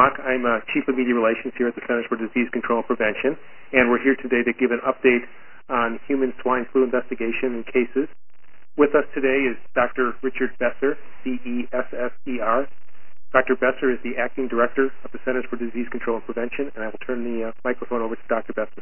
Mock. I'm Chief of Media Relations here at the Centers for Disease Control and Prevention, and we're here today to give an update on human swine flu investigation and cases. With us today is Dr. Richard Besser, C-E-S-S-E-R. Dr. Besser is the Acting Director of the Centers for Disease Control and Prevention, and I will turn the microphone over to Dr. Besser.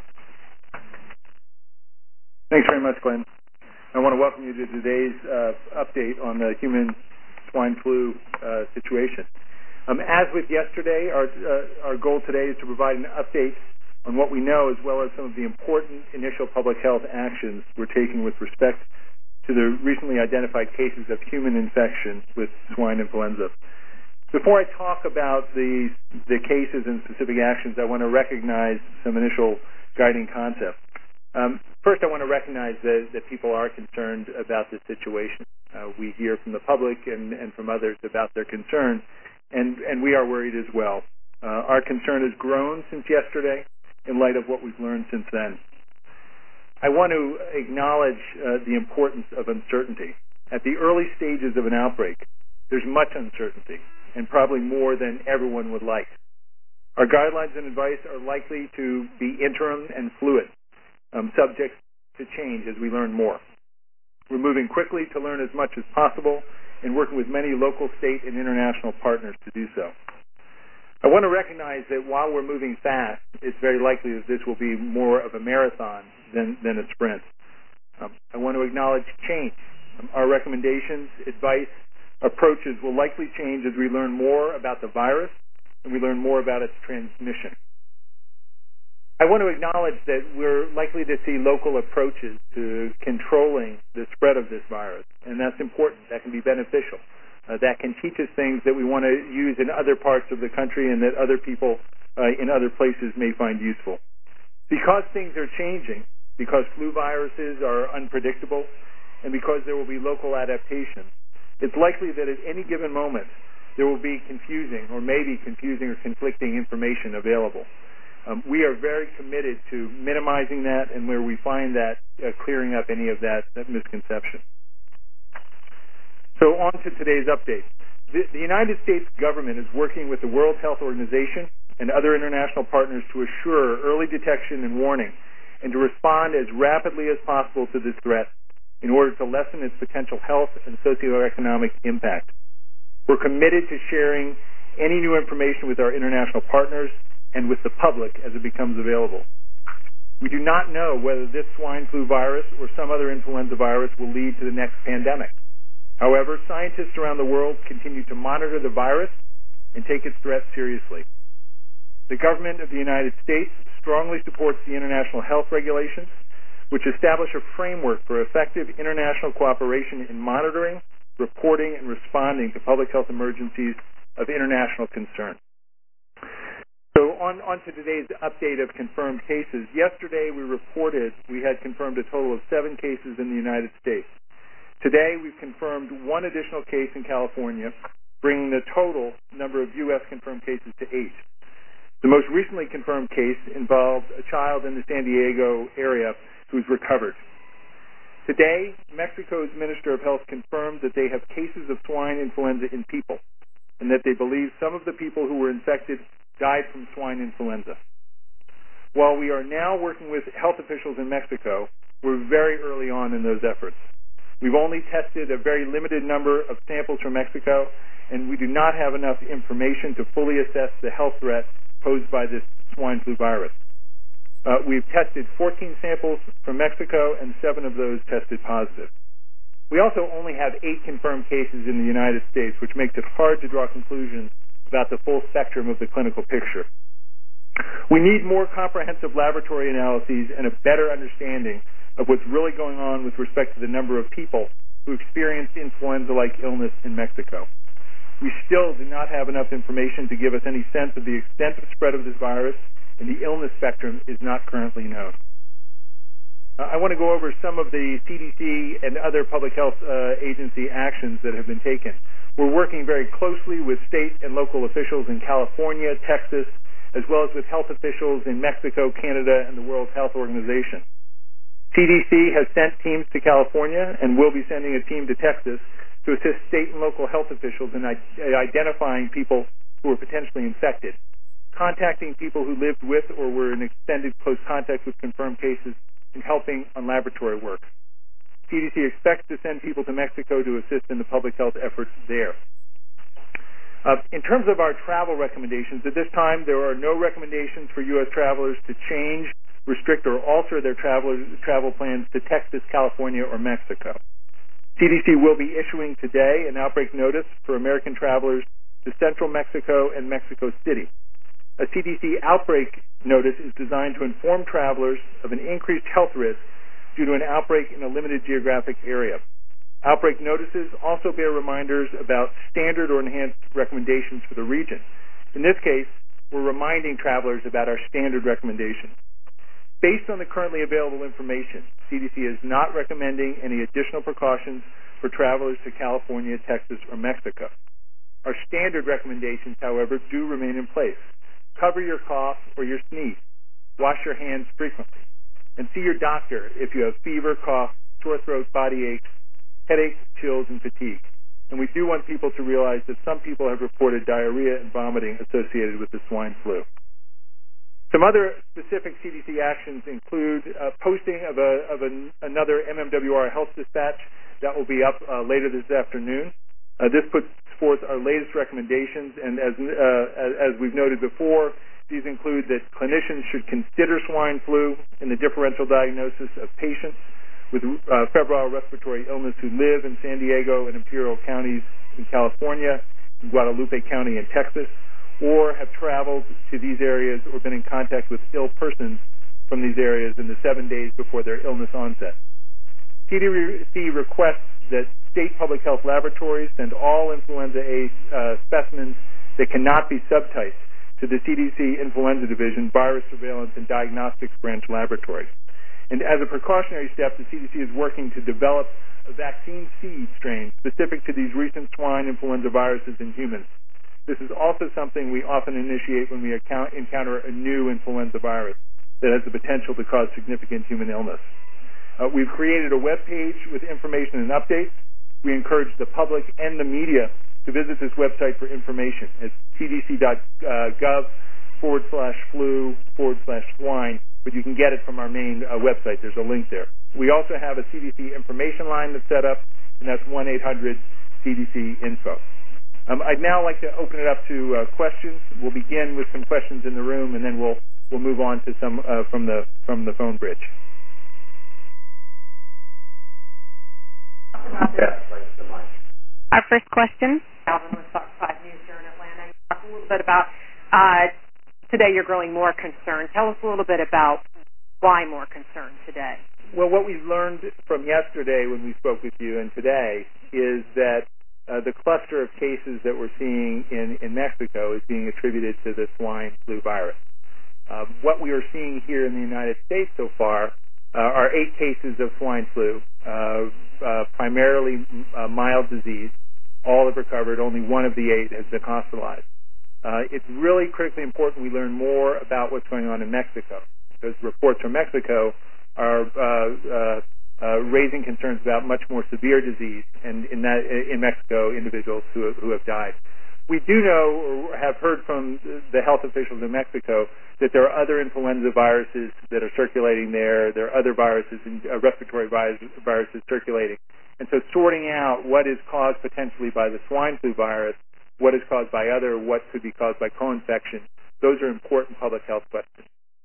Thanks very much, Glenn. I want to welcome you to today's update on the human swine flu situation. As with yesterday, our goal today is to provide an update on what we know, as well as some of the important initial public health actions we're taking with respect to the recently identified cases of human infection with swine influenza. Before I talk about the cases and specific actions, I want to recognize some initial guiding concepts. First, I want to recognize that people are concerned about this situation. We hear from the public and from others about their concern, and we are worried as well. Our concern has grown since yesterday in light of what we've learned since then. I want to acknowledge the importance of uncertainty. At the early stages of an outbreak, there's much uncertainty, and probably more than everyone would like. Our guidelines and advice are likely to be interim and fluid, subject to change as we learn more. We're moving quickly to learn as much as possible and working with many local, state, and international partners to do so. I want to recognize that while we're moving fast, it's very likely that this will be more of a marathon than a sprint. I want to acknowledge change. Our recommendations, advice, approaches will likely change as we learn more about the virus and we learn more about its transmission. I want to acknowledge that we're likely to see local approaches to controlling the spread of this virus, and that's important. That can be beneficial. That can teach us things that we want to use in other parts of the country and that other people in other places may find useful. Because things are changing, because flu viruses are unpredictable, and because there will be local adaptations, it's likely that at any given moment there will be confusing or maybe confusing or conflicting information available. We are very committed to minimizing that, and where we find that, clearing up any of that misconception. So on to today's update. The United States government is working with the World Health Organization and other international partners to assure early detection and warning and to respond as rapidly as possible to this threat in order to lessen its potential health and socioeconomic impact. We're committed to sharing any new information with our international partners and with the public as it becomes available. We do not know whether this swine flu virus or some other influenza virus will lead to the next pandemic. However, scientists around the world continue to monitor the virus and take its threat seriously. The government of the United States strongly supports the international health regulations, which establish a framework for effective international cooperation in monitoring, reporting, and responding to public health emergencies of international concern. So on to today's update of confirmed cases. Yesterday we reported we had confirmed a total of 7 cases in the United States. Today we've confirmed 1 additional case in California, bringing the total number of U.S. confirmed cases to 8. The most recently confirmed case involved a child in the San Diego area who's recovered. Today, Mexico's Minister of Health confirmed that they have cases of swine influenza in people and that they believe some of the people who were infected died from swine influenza. While we are now working with health officials in Mexico, we're very early on in those efforts. We've only tested a very limited number of samples from Mexico, and we do not have enough information to fully assess the health threat posed by this swine flu virus. We've tested 14 samples from Mexico, and 7 of those tested positive. We also only have 8 confirmed cases in the United States, which makes it hard to draw conclusions about the full spectrum of the clinical picture. We need more comprehensive laboratory analyses and a better understanding of what's really going on with respect to the number of people who experienced influenza-like illness in Mexico. We still do not have enough information to give us any sense of the extent of spread of this virus, and the illness spectrum is not currently known. I want to go over some of the CDC and other public health agency actions that have been taken. We're working very closely with state and local officials in California, Texas, as well as with health officials in Mexico, Canada, and the World Health Organization. CDC has sent teams to California and will be sending a team to Texas to assist state and local health officials in identifying people who were potentially infected, contacting people who lived with or were in extended close contact with confirmed cases, and helping on laboratory work. CDC expects to send people to Mexico to assist in the public health efforts there. In terms of our travel recommendations, at this time there are no recommendations for U.S. travelers to change, restrict, or alter their travel plans to Texas, California, or Mexico. CDC will be issuing today an outbreak notice for American travelers to central Mexico and Mexico City. A CDC outbreak notice is designed to inform travelers of an increased health risk due to an outbreak in a limited geographic area. Outbreak notices also bear reminders about standard or enhanced recommendations for the region. In this case, we're reminding travelers about our standard recommendations. Based on the currently available information, CDC is not recommending any additional precautions for travelers to California, Texas, or Mexico. Our standard recommendations, however, do remain in place. Cover your cough or your sneeze. Wash your hands frequently. And see your doctor if you have fever, cough, sore throat, body aches, headaches, chills, and fatigue. And we do want people to realize that some people have reported diarrhea and vomiting associated with the swine flu. Some other specific CDC actions include posting of another MMWR health dispatch that will be up later this afternoon. This puts forth our latest recommendations, and as we've noted before, these include that clinicians should consider swine flu in the differential diagnosis of patients with febrile respiratory illness who live in San Diego and Imperial counties in California, in Guadalupe County in Texas, or have traveled to these areas or been in contact with ill persons from these areas in the 7 days before their illness onset. CDC requests that state public health laboratories send all influenza A specimens that cannot be subtyped to the CDC Influenza Division Virus Surveillance and Diagnostics Branch Laboratory. And as a precautionary step, the CDC is working to develop a vaccine seed strain specific to these recent swine influenza viruses in humans. This is also something we often initiate when we encounter a new influenza virus that has the potential to cause significant human illness. We've created a web page with information and updates. We encourage the public and the media to visit this website for information. It's cdc.gov/flu/swine. But you can get it from our main website. There's a link there. We also have a CDC information line that's set up, and that's 1-800-CDC-INFO. I'd now like to open it up to questions. We'll begin with some questions in the room, and then we'll move on to some from the phone bridge. Our first question. Alvin with Fox 5 News here in Atlanta. You talked a little bit about today you're growing more concerned. Tell us a little bit about why more concerned today. Well, what we've learned from yesterday when we spoke with you and today is that the cluster of cases that we're seeing in Mexico is being attributed to the swine flu virus. What we are seeing here in the United States so far are 8 cases of swine flu, primarily mild disease. All have recovered. Only one of the 8 has been hospitalized. It's really critically important we learn more about what's going on in Mexico, because reports from Mexico are raising concerns about much more severe disease, and in Mexico, individuals who have died. We do know or have heard from the health officials in Mexico that there are other influenza viruses that are circulating there. There are other viruses, respiratory viruses circulating. And so sorting out what is caused potentially by the swine flu virus, what is caused by what could be caused by co-infection, those are important public health questions.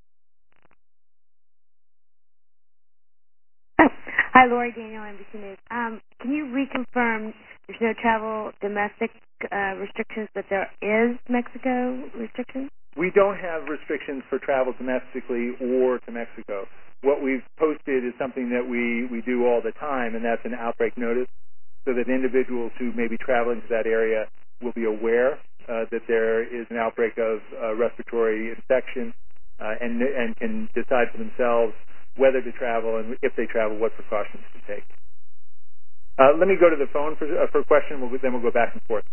Hi, Lori Daniel, NBC News. Can you reconfirm there's no travel domestic restrictions, but there is Mexico restrictions? We don't have restrictions for travel domestically or to Mexico. What we've posted is something that we do all the time, and that's an outbreak notice, so that individuals who may be traveling to that area will be aware that there is an outbreak of respiratory infection and can decide for themselves whether to travel and if they travel, what precautions to take. Let me go to the phone for a question, then we'll go back and forth.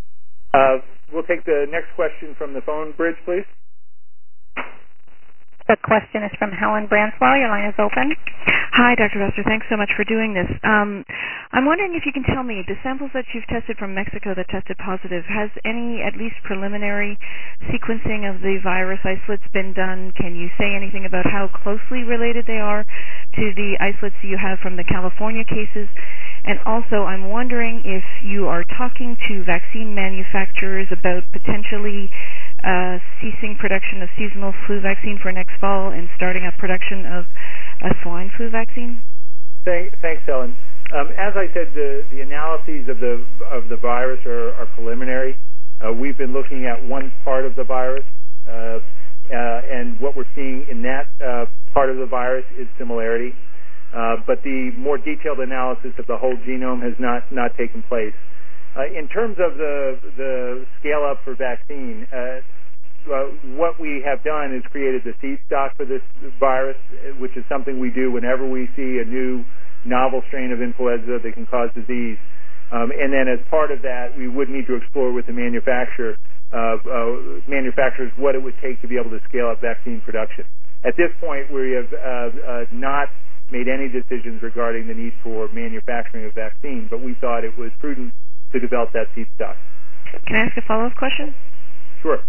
We'll take the next question from the phone bridge, please. The question is from Helen Branswell. Your line is open. Hi, Dr. Besser. Thanks so much for doing this. I'm wondering if you can tell me, the samples that you've tested from Mexico that tested positive, has any at least preliminary sequencing of the virus isolates been done? Can you say anything about how closely related they are to the isolates you have from the California cases? And also, I'm wondering if you are talking to vaccine manufacturers about potentially ceasing production of seasonal flu vaccine for next fall and starting up production of a swine flu vaccine? Thanks, Helen. As I said, the analyses of the virus are preliminary. We've been looking at one part of the virus, and what we're seeing in that part of the virus is similarity. But the more detailed analysis of the whole genome has not taken place. In terms of the scale-up for vaccine, what we have done is created the seed stock for this virus, which is something we do whenever we see a new novel strain of influenza that can cause disease. And then as part of that, we would need to explore with the manufacturers what it would take to be able to scale up vaccine production. At this point, we have not made any decisions regarding the need for manufacturing of vaccine, but we thought it was prudent to develop that seed stock. Can I ask a follow-up question? Sure.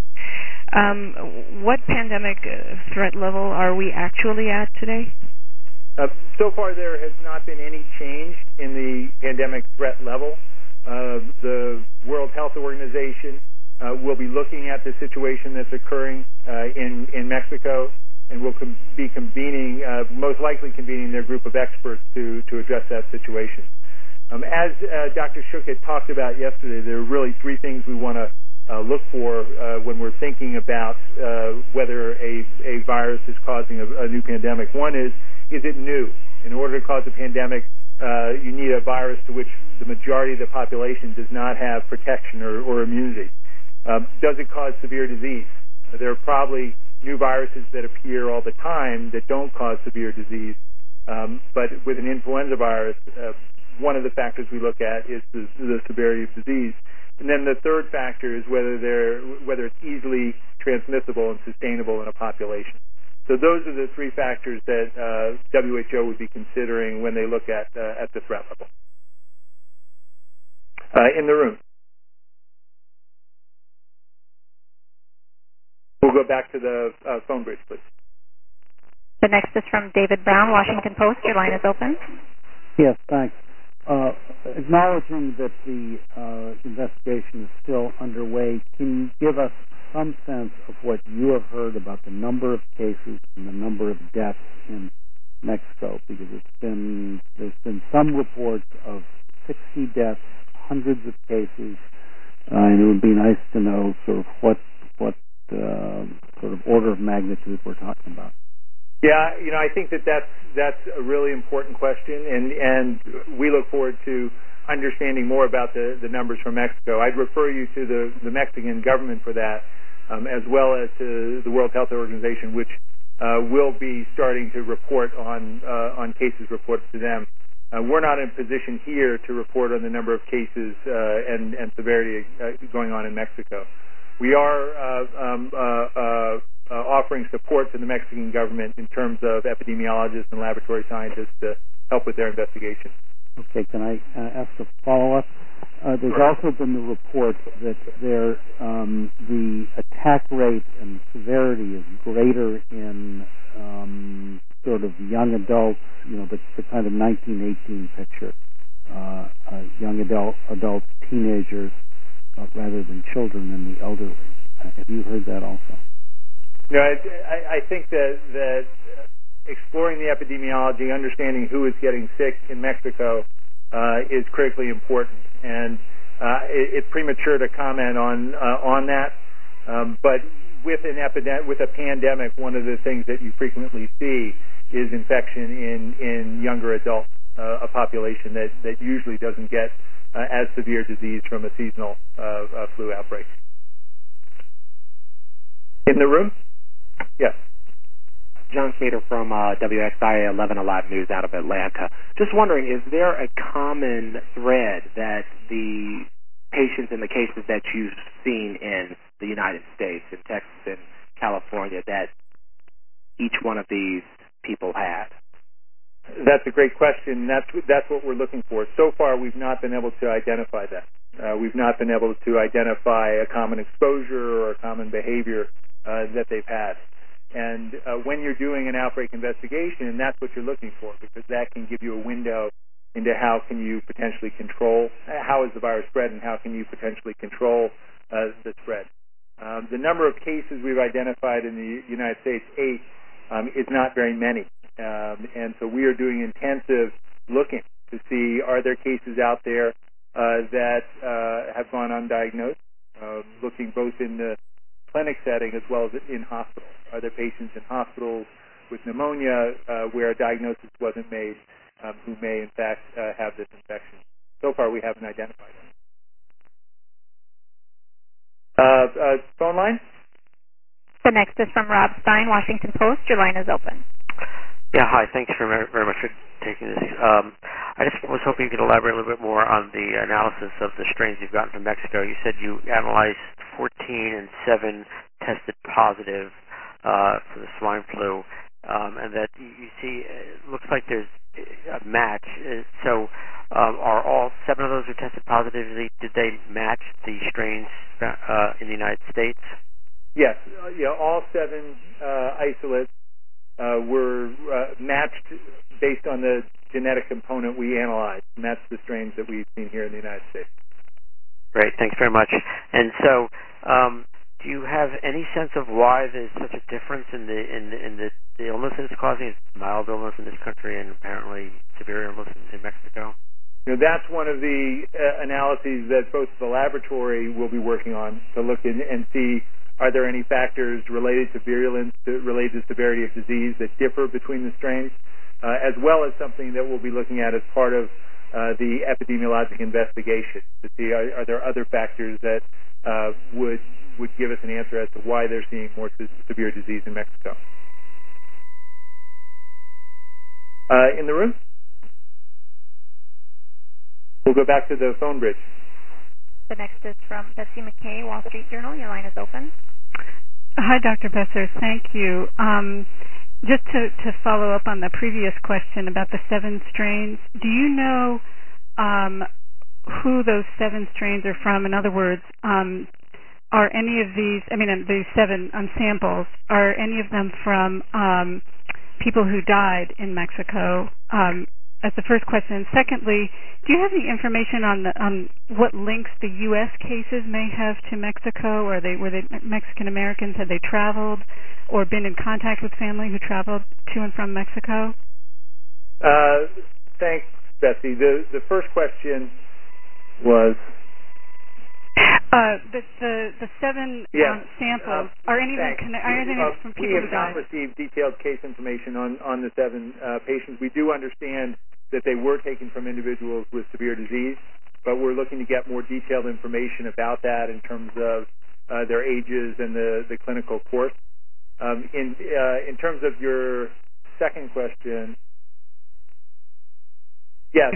What pandemic threat level are we actually at today? So far, there has not been any change in the pandemic threat level. The World Health Organization will be looking at the situation that's occurring in Mexico, and will be convening, most likely convening their group of experts to address that situation. As Dr. Shook had talked about yesterday, there are really three things we want to look for when we're thinking about whether a virus is causing a new pandemic. One is it new? In order to cause a pandemic, you need a virus to which the majority of the population does not have protection or immunity. Does it cause severe disease? There are probably new viruses that appear all the time that don't cause severe disease, but with an influenza virus, one of the factors we look at is the severity of disease. And then the third factor is whether it's easily transmissible and sustainable in a population. So those are the three factors that WHO would be considering when they look at the threat level. In the room. We'll go back to the phone bridge, please. The next is from David Brown, Washington Post. Your line is open. Yes, thanks. Acknowledging that the investigation is still underway, can you give us some sense of what you have heard about the number of cases and the number of deaths in Mexico? Because there's been some reports of 60 deaths, hundreds of cases, and it would be nice to know sort of what sort of order of magnitude we're talking about. Yeah, I think that's a really important question, and we look forward to understanding more about the numbers from Mexico. I'd refer you to the Mexican government for that, as well as to the World Health Organization, which will be starting to report on cases reported to them. We're not in a position here to report on the number of cases and severity going on in Mexico. We are offering support to the Mexican government in terms of epidemiologists and laboratory scientists to help with their investigation. Okay, can I ask a follow-up? There's also been the report that the attack rate and severity is greater in sort of young adults, the kind of 1918 picture, young adults, teenagers, rather than children and the elderly. Have you heard that also? I think that exploring the epidemiology, understanding who is getting sick in Mexico is critically important, and it's premature to comment on that. But with a pandemic, one of the things that you frequently see is infection in younger adults, a population that usually doesn't get as severe disease from a seasonal flu outbreak. In the room? Yes. John Cater from WXIA 11 Alive News out of Atlanta. Just wondering, is there a common thread that the patients and the cases that you've seen in the United States, in Texas and California, that each one of these people had? That's a great question. That's what we're looking for. So far, we've not been able to identify that. We've not been able to identify a common exposure or a common behavior that they've had. And when you're doing an outbreak investigation, that's what you're looking for, because that can give you a window into how can you potentially control, how is the virus spread, and how can you potentially control the spread. The number of cases we've identified in the United States, 8, is not very many. And so we are doing intensive looking to see, are there cases out there that have gone undiagnosed, looking both in the clinic setting as well as in hospitals. Are there patients in hospitals with pneumonia where a diagnosis wasn't made who may, in fact, have this infection? So far, we haven't identified them. Phone line? The next is from Rob Stein, Washington Post. Your line is open. Yeah, hi. Thanks very much for taking this. I just was hoping you could elaborate a little bit more on the analysis of the strains you've gotten from Mexico. You said you analyzed 14 and 7 tested positive for the swine flu, and that you see it looks like there's a match. So are all 7 of those who tested positively, did they match the strains in the United States? Yes. All 7 isolates were matched based on the genetic component we analyzed, and that's the strains that we've seen here in the United States. Great, thanks very much. And so, do you have any sense of why there's such a difference in the illness that it's causing? It's mild illness in this country and apparently severe illness in Mexico. That's one of the analyses that both the laboratory will be working on to look in and see, are there any factors related to virulence, related to severity of disease that differ between the strains, as well as something that we'll be looking at as part of the epidemiologic investigation to see are there other factors that would give us an answer as to why they're seeing more severe disease in Mexico. In the room? We'll go back to the phone bridge. The next is from Betsy McKay, Wall Street Journal. Your line is open. Hi, Dr. Besser. Thank you. Just to follow up on the previous question about the 7 strains, do you know who those 7 strains are from? In other words, are any of these, these 7 samples, are any of them from people who died in Mexico? That's the first question. And secondly, do you have any information on what links the U.S. cases may have to Mexico? Were they Mexican Americans? Had they traveled or been in contact with family who traveled to and from Mexico? Thanks, Betsy. The first question was the 7 samples. Are any of them from people who died? We have not received detailed case information on the 7 patients. We do understand that they were taken from individuals with severe disease, but we're looking to get more detailed information about that in terms of their ages and the clinical course. In terms of your second question, yes.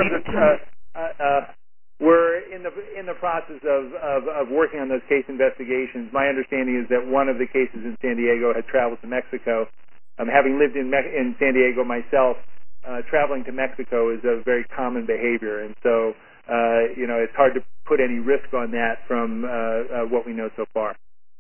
We're in the process of working on those case investigations. My understanding is that one of the cases in San Diego had traveled to Mexico. Having lived in San Diego myself, traveling to Mexico is a very common behavior, and so it's hard to put any risk on that from what we know so far.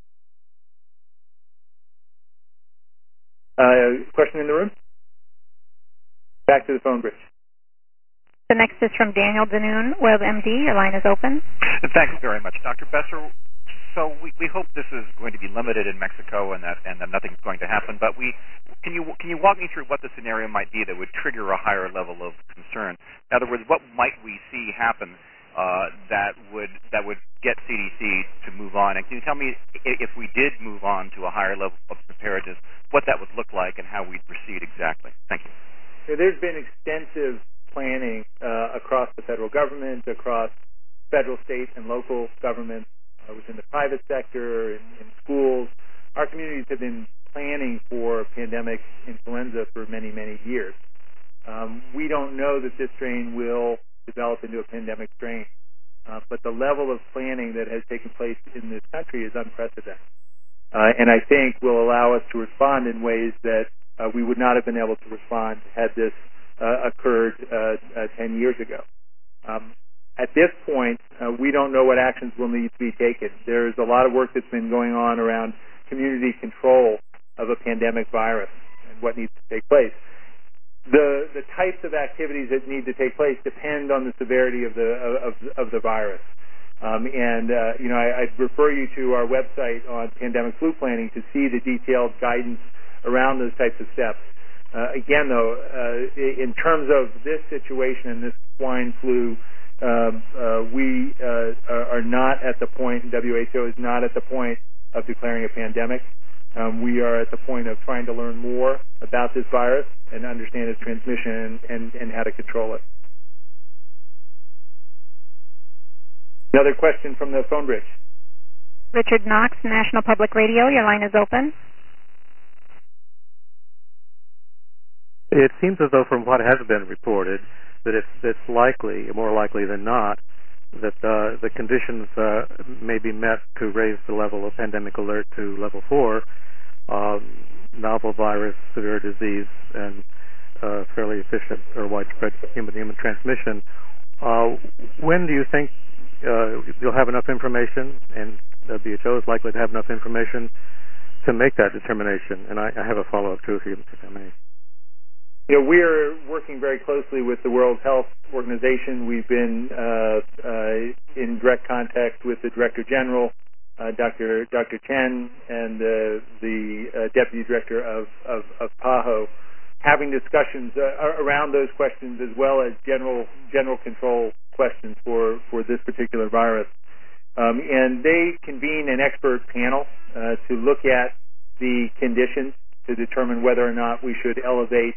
Question in the room? Back to the phone bridge. The next is from Daniel Danoon, WebMD. Your line is open. Thanks very much, Dr. Besser. So we hope this is going to be limited in Mexico and that nothing's going to happen. But can you walk me through what the scenario might be that would trigger a higher level of concern? In other words, what might we see happen that would get CDC to move on? And can you tell me if we did move on to a higher level of preparedness, what that would look like and how we'd proceed exactly? Thank you. There's been extensive planning across the federal government, across federal, state, and local governments, within the private sector, in schools. Our communities have been planning for pandemic influenza for many, many years. We don't know that this strain will develop into a pandemic strain, but the level of planning that has taken place in this country is unprecedented. and I think will allow us to respond in ways that we would not have been able to respond had this occurred 10 years ago. At this point, we don't know what actions will need to be taken. There's a lot of work that's been going on around community control of a pandemic virus and what needs to take place. The types of activities that need to take place depend on the severity of the virus. I'd refer you to our website on pandemic flu planning to see the detailed guidance around those types of steps. Again, though, in terms of this situation and this swine flu, we are not at the point, WHO is not at the point of declaring a pandemic. We are at the point of trying to learn more about this virus and understand its transmission and how to control it. Another question from the phone bridge. Richard Knox, National Public Radio, your line is open. It seems as though from what has been reported that it's likely, more likely than not, that the conditions may be met to raise the level of pandemic alert to level 4, novel virus, severe disease, and fairly efficient or widespread human-to-human transmission. When do you think you'll have enough information, and WHO is likely to have enough information to make that determination? And I have a follow-up too, if I may. We're working very closely with the World Health Organization. We've been in direct contact with the Director General, Dr. Chen, and the Deputy Director of PAHO, having discussions around those questions as well as general control questions for this particular virus. And they convene an expert panel to look at the conditions to determine whether or not we should elevate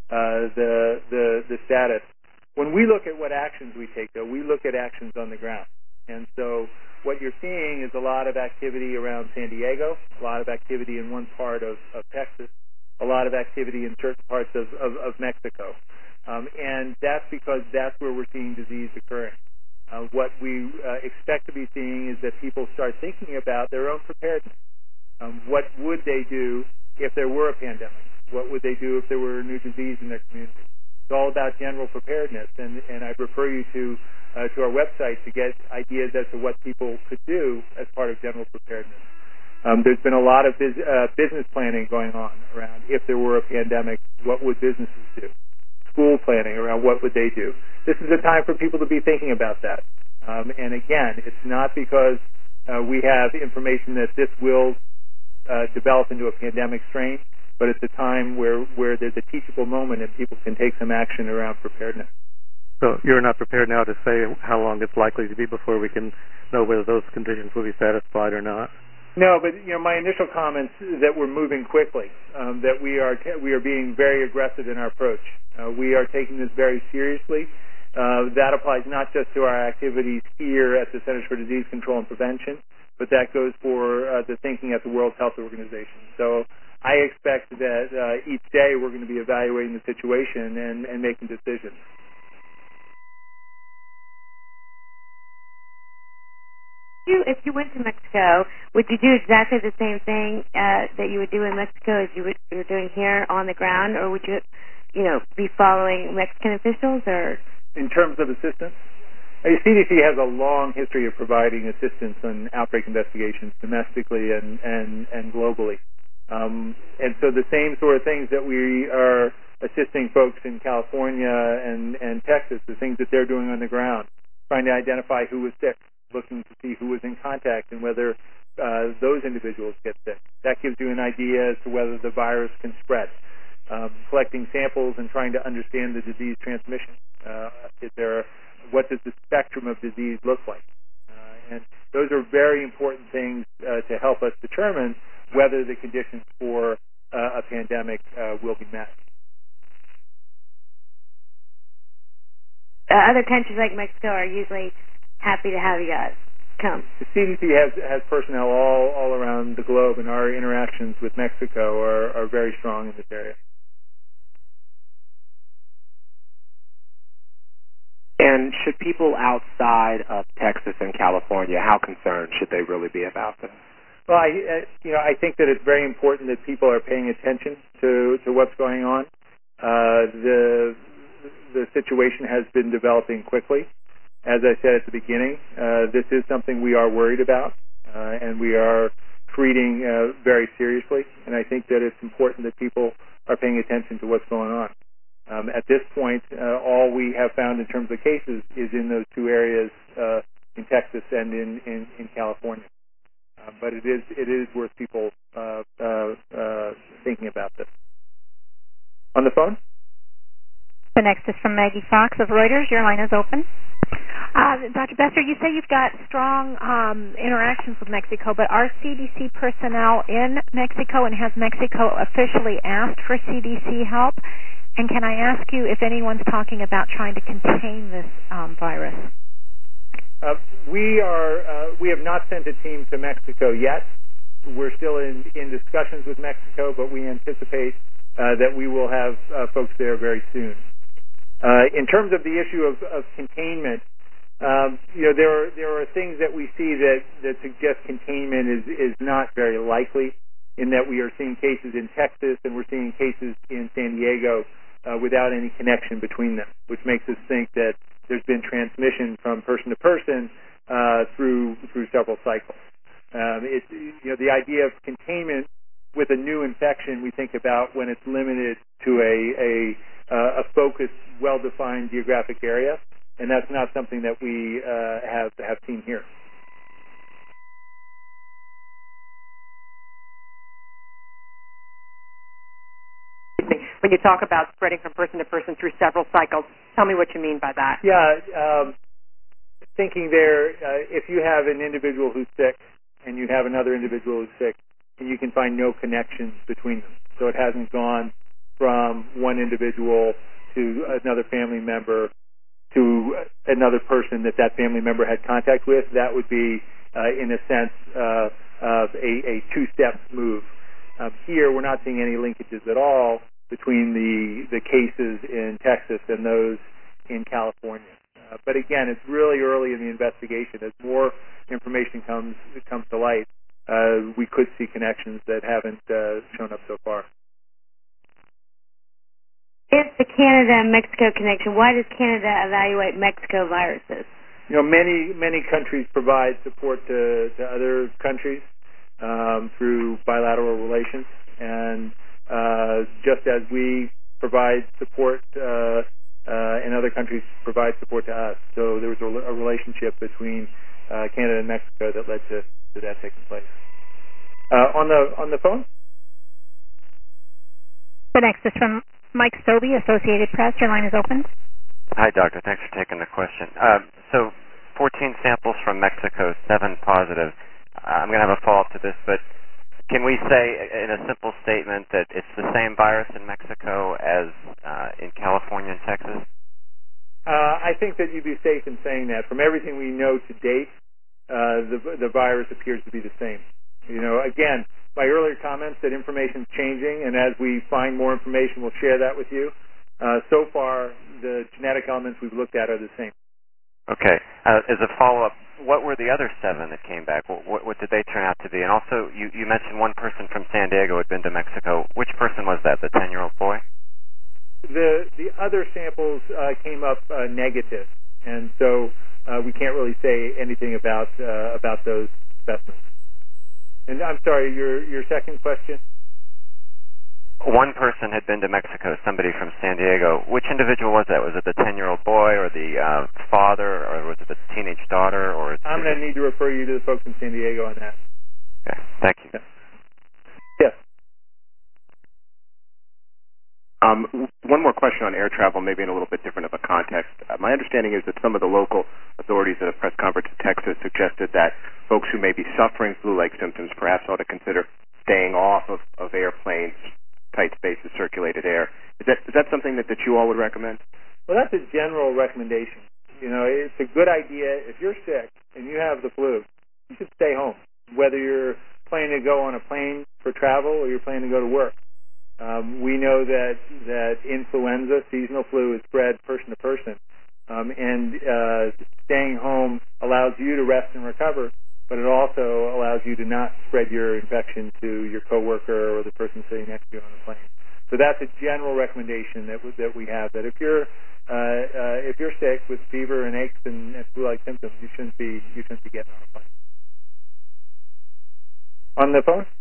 the status. When we look at what actions we take, though, we look at actions on the ground. And so what you're seeing is a lot of activity around San Diego, a lot of activity in one part of Texas, a lot of activity in certain parts of Mexico. And that's because that's where we're seeing disease occurring. What we expect to be seeing is that people start thinking about their own preparedness. What would they do if there were a pandemic? What would they do if there were a new disease in their community? It's all about general preparedness, and I'd refer you to our website to get ideas as to what people could do as part of general preparedness. There's been a lot of business planning going on around if there were a pandemic, what would businesses do? School planning around what would they do? This is a time for people to be thinking about that. And again, it's not because we have information that this will develop into a pandemic strain, but it's a time where there's a teachable moment and people can take some action around preparedness. So you're not prepared now to say how long it's likely to be before we can know whether those conditions will be satisfied or not? No, but my initial comments that we're moving quickly, that we are being very aggressive in our approach. We are taking this very seriously. That applies not just to our activities here at the Centers for Disease Control and Prevention, but that goes for the thinking at the World Health Organization. So I expect that each day we're going to be evaluating the situation and making decisions. If you went to Mexico, would you do exactly the same thing that you would do in Mexico as you were doing here on the ground, or would you, be following Mexican officials? Or in terms of assistance, CDC has a long history of providing assistance on outbreak investigations domestically and globally. And so the same sort of things that we are assisting folks in California and Texas, the things that they're doing on the ground, trying to identify who was sick, looking to see who was in contact and whether those individuals get sick. That gives you an idea as to whether the virus can spread. Collecting samples and trying to understand the disease transmission. What does the spectrum of disease look like? And those are very important things to help us determine whether the conditions for a pandemic will be met. Other countries like Mexico are usually happy to have you guys come. The CDC has personnel all around the globe, and our interactions with Mexico are very strong in this area. And should people outside of Texas and California, how concerned should they really be about this? Well, I think that it's very important that people are paying attention to what's going on. The situation has been developing quickly. As I said at the beginning, this is something we are worried about, and we are treating very seriously. And I think that it's important that people are paying attention to what's going on. At this point, all we have found in terms of cases is in those two areas in Texas and in California. But it is worth people thinking about this. On the phone? The next is from Maggie Fox of Reuters. Your line is open. Dr. Besser, you say you've got strong interactions with Mexico, but are CDC personnel in Mexico, and has Mexico officially asked for CDC help? And can I ask you if anyone's talking about trying to contain this virus? We have not sent a team to Mexico yet. We're still in discussions with Mexico, but we anticipate that we will have folks there very soon. In terms of the issue of containment, there are things that we see that suggest containment is not very likely, in that we are seeing cases in Texas and we're seeing cases in San Diego without any connection between them, which makes us think that there's been transmission from person to person through several cycles. The idea of containment with a new infection we think about when it's limited to a focused, well-defined geographic area, and that's not something that we have seen here. When you talk about spreading from person to person through several cycles, tell me what you mean by that. Yeah, thinking there, if you have an individual who's sick and you have another individual who's sick, and you can find no connections between them, so it hasn't gone from one individual to another family member to another person that family member had contact with, that would be, in a sense, a two-step move. Here, we're not seeing any linkages at all between the cases in Texas and those in California. But again, it's really early in the investigation. As more information comes to light, we could see connections that haven't shown up so far. It's the Canada and Mexico connection. Why does Canada evaluate Mexico viruses? Many countries provide support to other countries through bilateral relations, and just as we provide support and other countries provide support to us. So there was a relationship between Canada and Mexico that led to that taking place. On the phone? The next is from Mike Sobey, Associated Press. Your line is open. Hi, Doctor. Thanks for taking the question. So 14 samples from Mexico, 7 positive. I'm going to have a follow-up to this, but can we say in a simple statement that it's the same virus in Mexico as in California and Texas? I think that you'd be safe in saying that. From everything we know to date, the virus appears to be the same. Again, my earlier comments that information's changing, and as we find more information, we'll share that with you. So far, the genetic elements we've looked at are the same. Okay. As a follow-up, what were the other 7 that came back? What did they turn out to be? And also, you mentioned one person from San Diego had been to Mexico. Which person was that, the 10-year-old boy? The other samples came up negative, and so we can't really say anything about those specimens. And I'm sorry, your second question? One person had been to Mexico, somebody from San Diego. Which individual was that? Was it the 10-year-old boy or the father, or was it the teenage daughter? I'm going to need to refer you to the folks in San Diego on that. Okay, thank you. Yes. One more question on air travel, maybe in a little bit different of a context. My understanding is that some of the local authorities at a press conference in Texas suggested that folks who may be suffering flu-like symptoms perhaps ought to consider staying off of airplanes, tight spaces, circulated air. Is that something that you all would recommend? Well, that's a general recommendation. It's a good idea. If you're sick and you have the flu, you should stay home, whether you're planning to go on a plane for travel or you're planning to go to work. We know that influenza, seasonal flu, is spread person to person, and staying home allows you to rest and recover, but it also allows you to not spread your infection to your coworker or the person sitting next to you on the plane. So that's a general recommendation that we have, that if you're sick with fever and aches and flu-like symptoms, you shouldn't be getting on a plane. On the phone?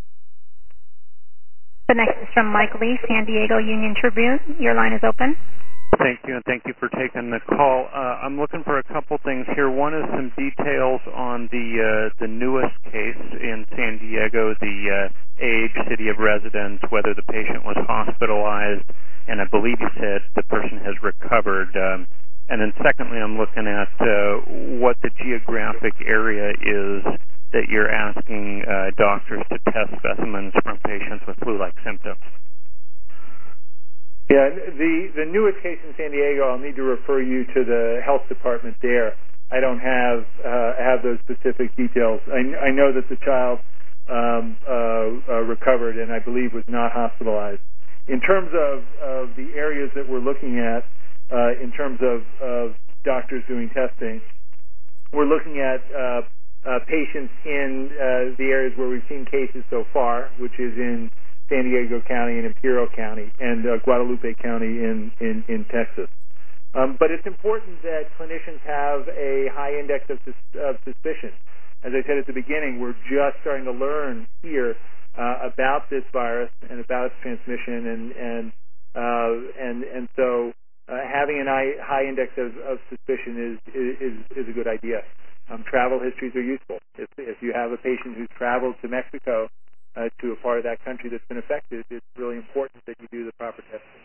The next is from Mike Lee, San Diego Union Tribune. Your line is open. Thank you, and thank you for taking the call. I'm looking for a couple things here. One is some details on the newest case in San Diego, the age, city of residence, whether the patient was hospitalized, and I believe you said the person has recovered. And then secondly, I'm looking at what the geographic area is that you're asking doctors to test specimens from patients with flu-like symptoms. Yeah, the newest case in San Diego, I'll need to refer you to the health department there. I don't have those specific details. I know that the child recovered and I believe was not hospitalized. In terms of the areas that we're looking at, in terms of doctors doing testing, we're looking at patients in the areas where we've seen cases so far, which is in San Diego County and Imperial County and Guadalupe County in Texas. But it's important that clinicians have a high index of suspicion. As I said at the beginning, we're just starting to learn here about this virus and about its transmission, and so having a high index of suspicion is a good idea. Travel histories are useful. If you have a patient who's traveled to Mexico to a part of that country that's been affected, it's really important that you do the proper testing.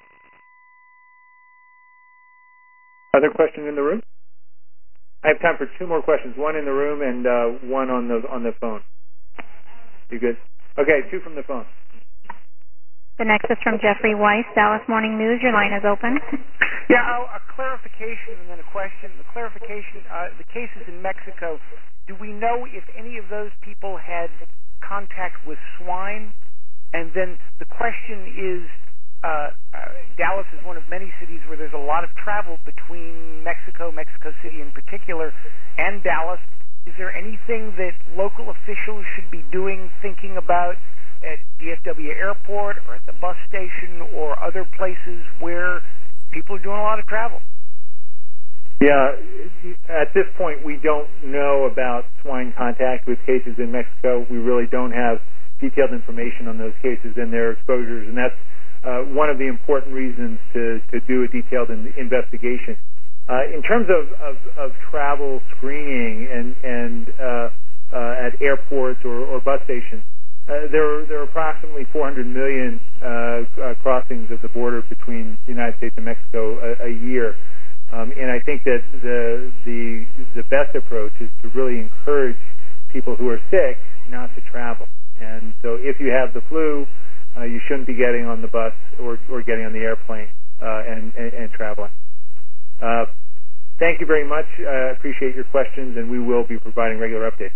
Other questions in the room? I have time for two more questions. One in the room and one on the phone. You good? Okay, two from the phone. The next is from Jeffrey Weiss, Dallas Morning News. Your line is open. Yeah, a clarification and then a question. The clarification, the cases in Mexico, do we know if any of those people had contact with swine? And then the question is, Dallas is one of many cities where there's a lot of travel between Mexico City in particular, and Dallas. Is there anything that local officials should be doing, thinking about at DFW Airport or at the bus station or other places where people are doing a lot of travel? Yeah, at this point we don't know about swine contact with cases in Mexico. We really don't have detailed information on those cases and their exposures, and that's one of the important reasons to do a detailed investigation. In terms of travel screening and at airports or bus stations, there are approximately 400 million crossings of the border between the United States and Mexico a year. And I think that the best approach is to really encourage people who are sick not to travel. And so if you have the flu, you shouldn't be getting on the bus or getting on the airplane and traveling. Thank you very much. I appreciate your questions, and we will be providing regular updates.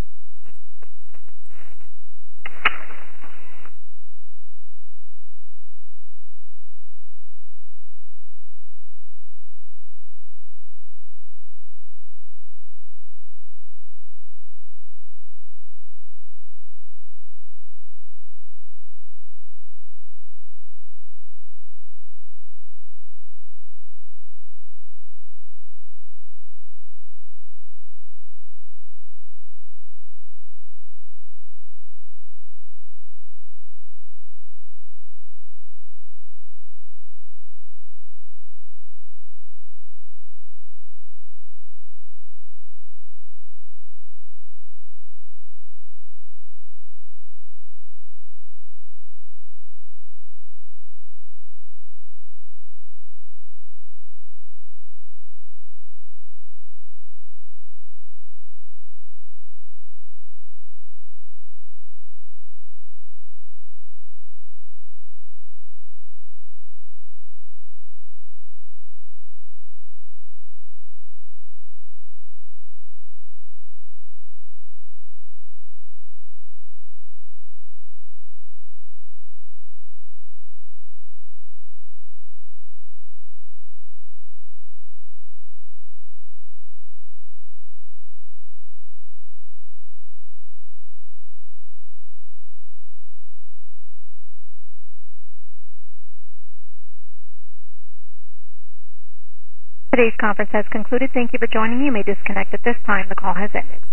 Today's conference has concluded. Thank you for joining. You may disconnect at this time. The call has ended.